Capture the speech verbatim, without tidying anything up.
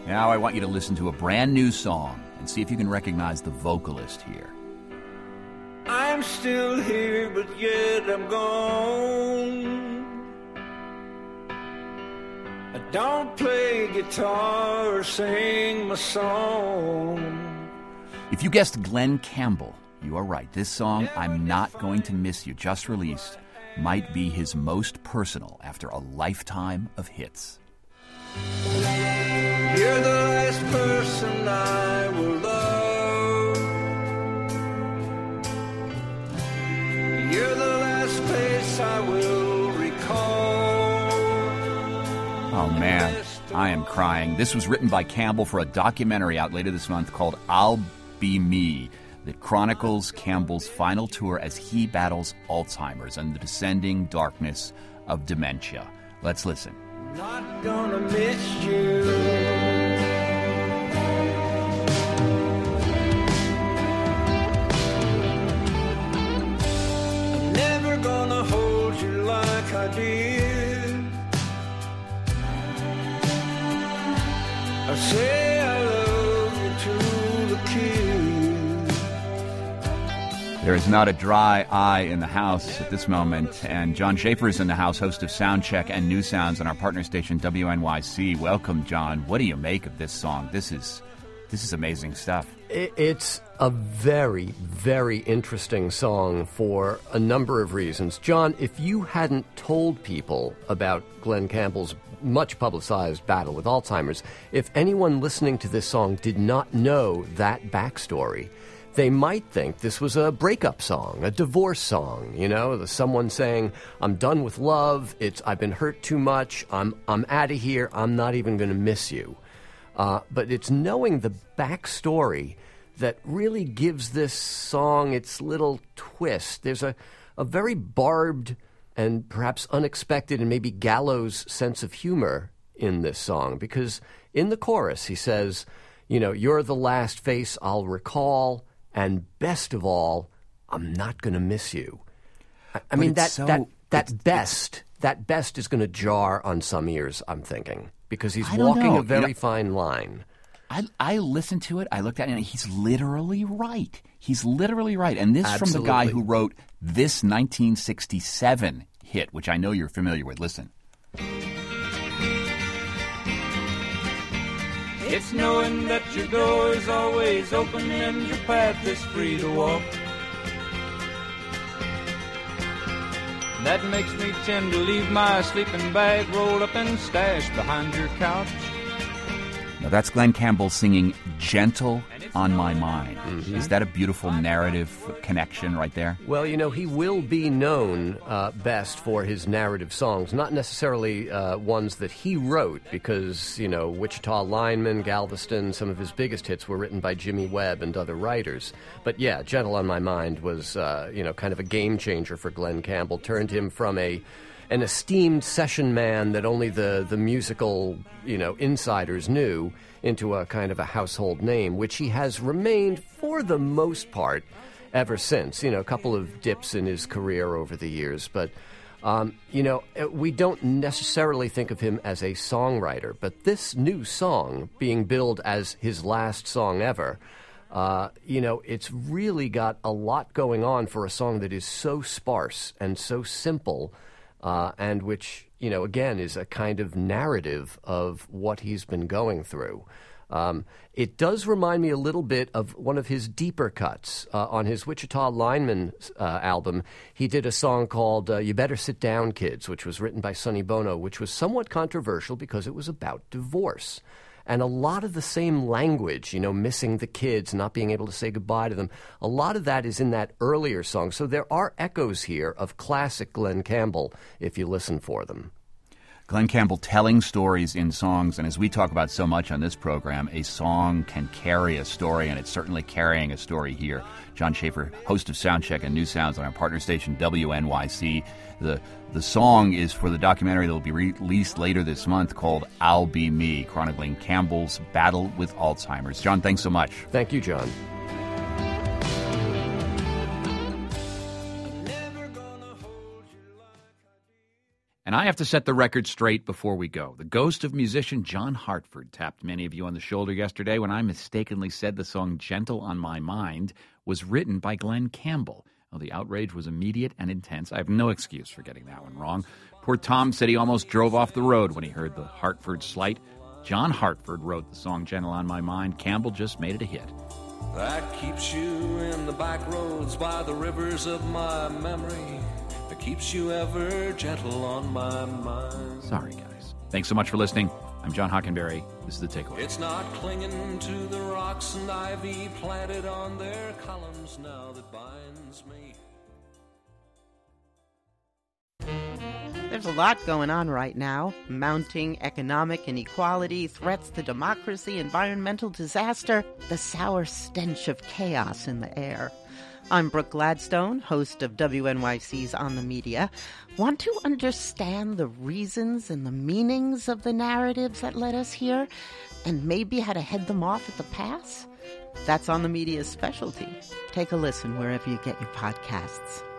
Now I want you to listen to a brand new song and see if you can recognize the vocalist here. I'm still here, but yet I'm gone. I don't play guitar or sing my song. If you guessed Glen Campbell, you are right. This song, I'm Not Going to Miss You, just released, might be his most personal after a lifetime of hits. You're the last person I will love. You're the last place I will recall. Oh, man, I am crying. This was written by Campbell for a documentary out later this month called I'll Be Me, that chronicles Campbell's final tour as he battles Alzheimer's and the descending darkness of dementia. Let's listen. Not gonna miss you. I'm never gonna hold you like I did. I say I love you to the kids. There is not a dry eye in the house at this moment, and John Schaefer is in the house, host of Soundcheck and New Sounds on our partner station W N Y C. Welcome, John. What do you make of this song? This is this is amazing stuff. It's a very, very interesting song for a number of reasons. John, if you hadn't told people about Glen Campbell's much publicized battle with Alzheimer's, if anyone listening to this song did not know that backstory, they might think this was a breakup song, a divorce song, you know, someone saying, I'm done with love, it's I've been hurt too much, I'm I'm out of here, I'm not even going to miss you. Uh, but it's knowing the backstory that really gives this song its little twist. There's a, a very barbed and perhaps unexpected and maybe gallows sense of humor in this song, because in the chorus he says, you know, you're the last face I'll recall, and best of all, I'm not going to miss you. I, I mean, that, so, that that it's, best, it's, that best is going to jar on some ears, I'm thinking, because he's I don't walking know. a very You know, fine line. I, I listened to it, I looked at it, and he's literally right. He's literally right. And this Absolutely. from the guy who wrote this nineteen sixty-seven hit, which I know you're familiar with. Listen. It's knowing that your door is always open and your path is free to walk. That makes me tend to leave my sleeping bag rolled up and stashed behind your couch. Now that's Glen Campbell singing Gentle on My Mind. Mm-hmm. Is that a beautiful narrative connection right there? Well, you know, he will be known uh, best for his narrative songs, not necessarily uh, ones that he wrote, because, you know, Wichita Lineman, Galveston, some of his biggest hits were written by Jimmy Webb and other writers. But yeah, Gentle on My Mind was, uh, you know, kind of a game changer for Glen Campbell, turned him from a an esteemed session man that only the, the musical, you know, insiders knew, into a kind of a household name, which he has remained for the most part ever since. You know, a couple of dips in his career over the years, but, um, you know, we don't necessarily think of him as a songwriter, but this new song being billed as his last song ever, uh, you know, it's really got a lot going on for a song that is so sparse and so simple, Uh, and which, you know, again, is a kind of narrative of what he's been going through. Um, it does remind me a little bit of one of his deeper cuts. Uh, on his Wichita Lineman uh, album, he did a song called uh, You Better Sit Down, Kids, which was written by Sonny Bono, which was somewhat controversial because it was about divorce. And a lot of the same language, you know, missing the kids, not being able to say goodbye to them, a lot of that is in that earlier song. So there are echoes here of classic Glen Campbell if you listen for them. Glen Campbell telling stories in songs, and as we talk about so much on this program, a song can carry a story, and it's certainly carrying a story here. John Schaefer, host of Soundcheck and New Sounds on our partner station W N Y C. The the song is for the documentary that will be re- released later this month called I'll Be Me, chronicling Campbell's battle with Alzheimer's. John, thanks so much. Thank you, John. And I have to set the record straight before we go. The ghost of musician John Hartford tapped many of you on the shoulder yesterday when I mistakenly said the song Gentle on My Mind was written by Glenn Campbell. Well, the outrage was immediate and intense. I have no excuse for getting that one wrong. Poor Tom said he almost drove off the road when he heard the Hartford slight. John Hartford wrote the song Gentle on My Mind. Campbell just made it a hit. That keeps you in the back roads by the rivers of my memory. That keeps you ever gentle on my mind. Sorry, guys. Thanks so much for listening. I'm John Hockenberry. This is The Takeaway. It's not clinging to the rocks and ivy planted on their columns now that binds me. There's a lot going on right now. Mounting economic inequality, threats to democracy, environmental disaster, the sour stench of chaos in the air. I'm Brooke Gladstone, host of W N Y C's On the Media. Want to understand the reasons and the meanings of the narratives that led us here, and maybe how to head them off at the pass? That's On the Media's specialty. Take a listen wherever you get your podcasts.